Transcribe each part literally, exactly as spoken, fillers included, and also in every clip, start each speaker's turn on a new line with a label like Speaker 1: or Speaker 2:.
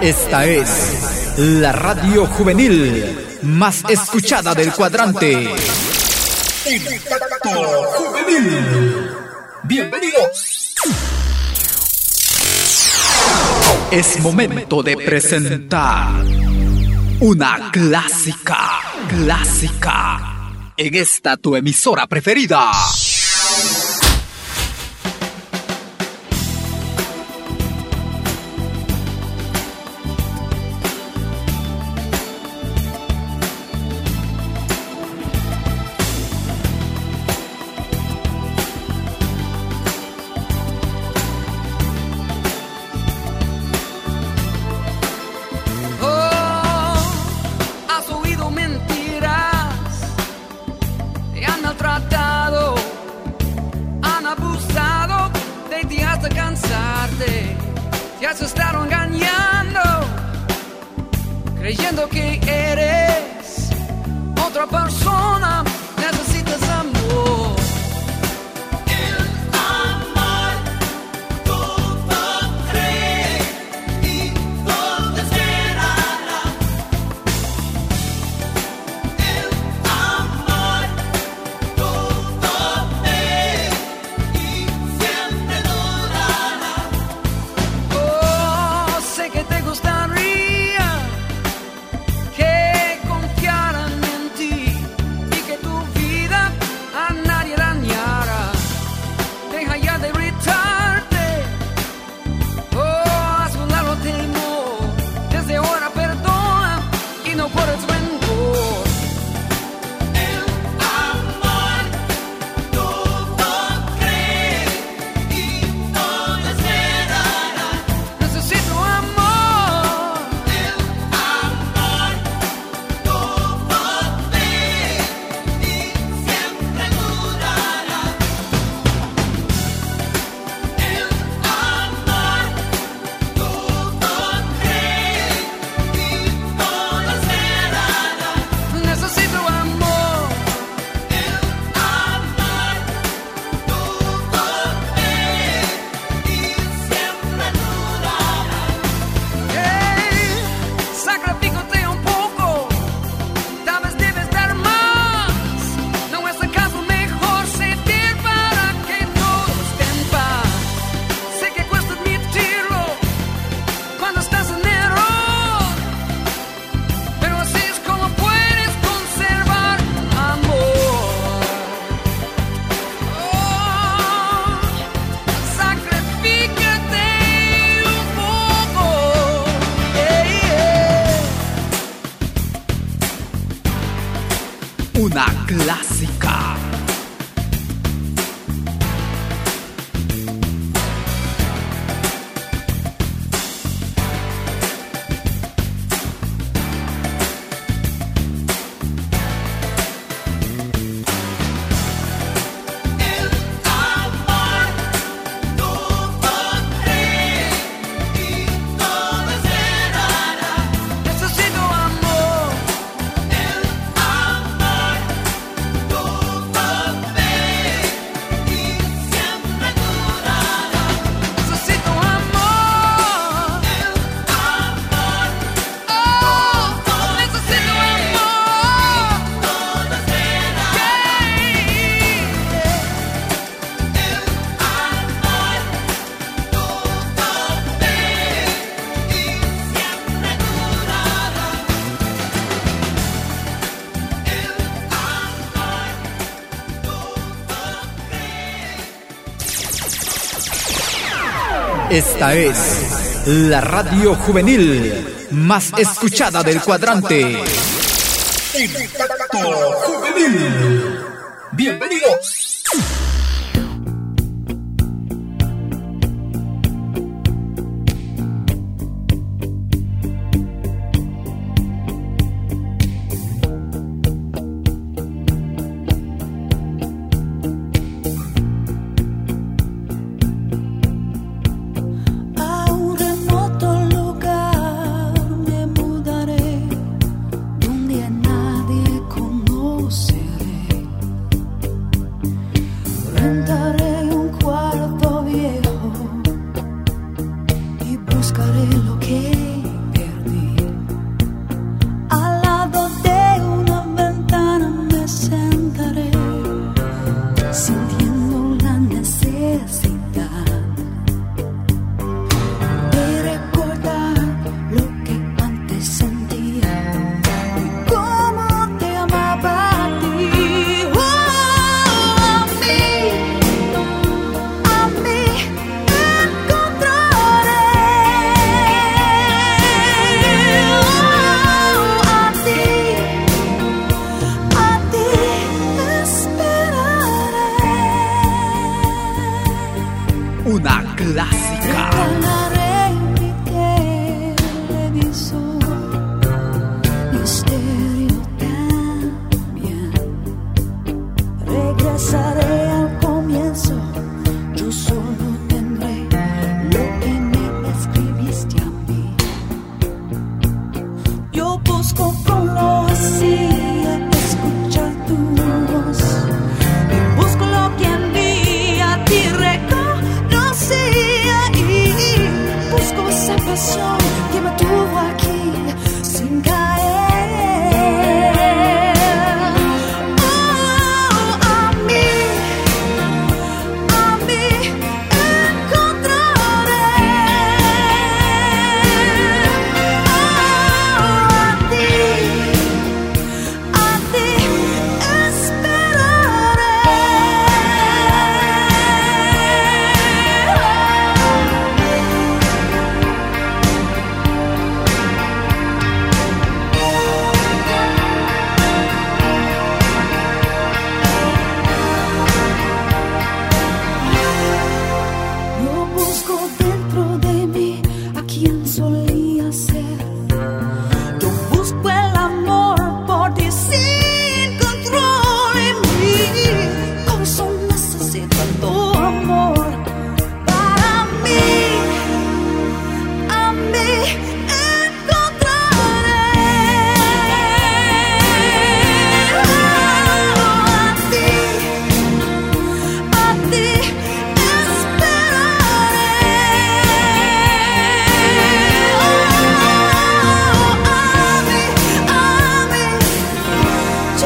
Speaker 1: Esta es la radio juvenil más escuchada del cuadrante. Impacto Juvenil. Bienvenidos. Es momento de presentar una clásica, clásica, en esta tu emisora preferida.
Speaker 2: Creyendo que eres otra persona, necesitas amor. El amor todo cree y todo esperará. El amor todo ve y siempre durará. Oh, sé que te gustaría una clásica.
Speaker 1: Esta es la radio juvenil más escuchada del cuadrante. Impacto Juvenil. Bienvenidos.
Speaker 3: buscaré lo que bendición que me tuvo aquí sin caer. Oh, a mí, a mí encontraré. Oh, a ti, a ti esperaré. Yo busco dentro de mí a quien solía ser. Yo busco el amor por ti sin control en mí. Corazón necesita tu amor para mí. A mí encontraré. Oh, a ti, a ti esperaré. Oh, a mí, a mí yo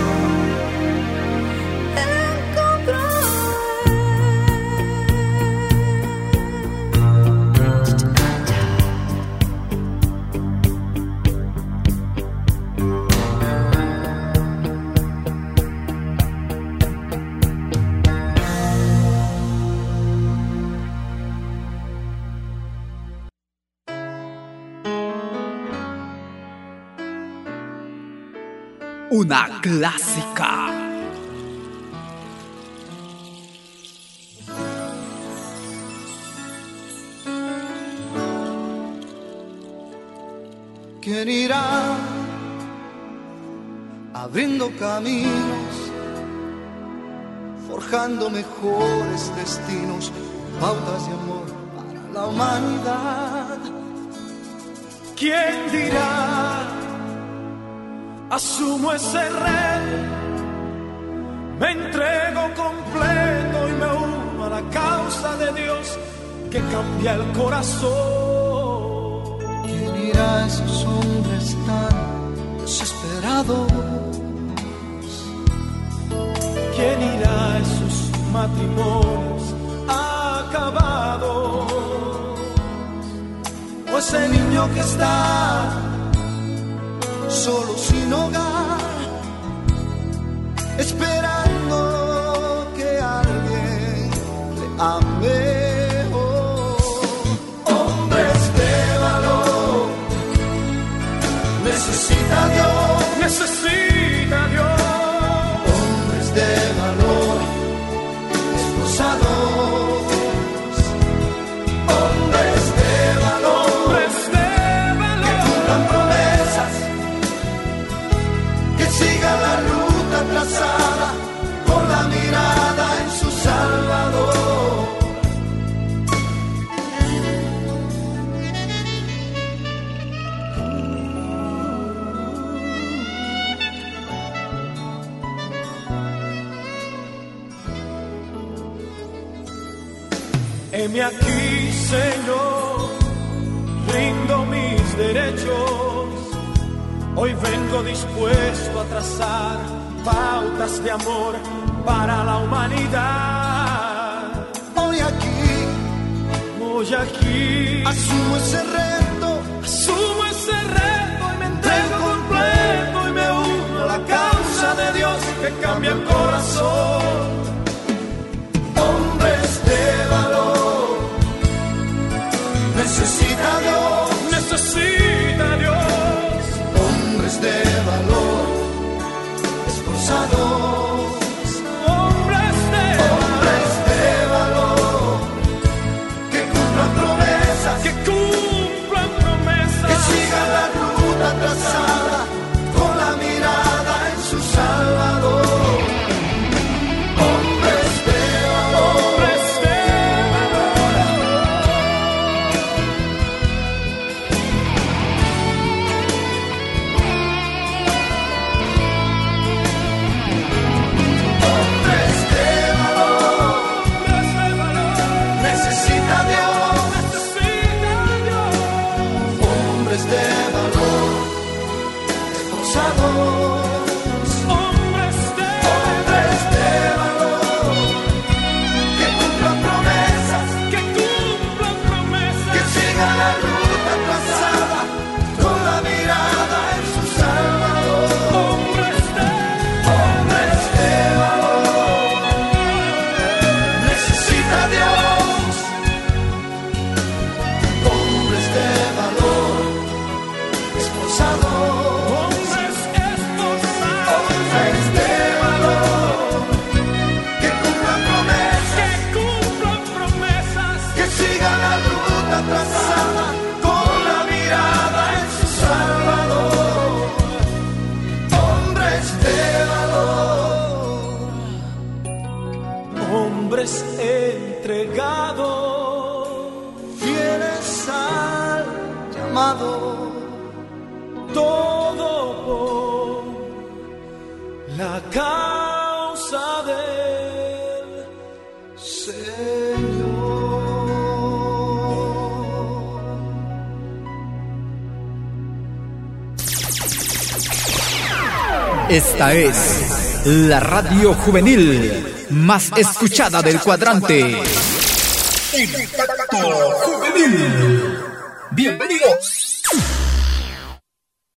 Speaker 1: Una clásica.
Speaker 4: ¿Quién irá abriendo caminos, forjando mejores destinos, pautas de amor para la humanidad?
Speaker 2: ¿Quién dirá? Asumo ese reto, me entrego completo y me uno a la causa de Dios que cambia el corazón.
Speaker 4: ¿Quién irá a esos hombres tan desesperados?
Speaker 2: ¿Quién irá a esos matrimonios acabados? O ese niño que está
Speaker 4: Solo sin hogar, esperando que alguien le ame. Oh, hombres de valor, necesita Dios,
Speaker 2: necesita Dios.
Speaker 4: hombres de valor, esforzados, hombres de valor,
Speaker 2: Hombres de
Speaker 4: que cumplan promesas, que sigan la ruta trazada con la mirada en su Salvador.
Speaker 2: Heme aquí, Señor, rindo mis derechos. Hoy vengo dispuesto a trazar pautas de amor para la humanidad.
Speaker 4: Hoy aquí
Speaker 2: Hoy aquí
Speaker 4: asumo ese reto,
Speaker 2: asumo ese reto y me entrego completo y me uno a la causa de Dios que cambia el corazón.
Speaker 4: hombres de valor, necesita Dios,
Speaker 2: Necesita Dios.
Speaker 4: hombres de valor, esforzados,
Speaker 2: Hombres de
Speaker 4: hombres de valor, que cumplan promesas,
Speaker 2: que cumplan promesas.
Speaker 4: que sigan la ruta trazada con la mirada en su Salvador. Hombres de valor,
Speaker 2: Hombres de valor. entregado,
Speaker 4: fieles al llamado,
Speaker 2: todo por la causa del
Speaker 4: Señor.
Speaker 1: Esta es la radio juvenil más escuchada del cuadrante. Impacto Juvenil. Bienvenidos.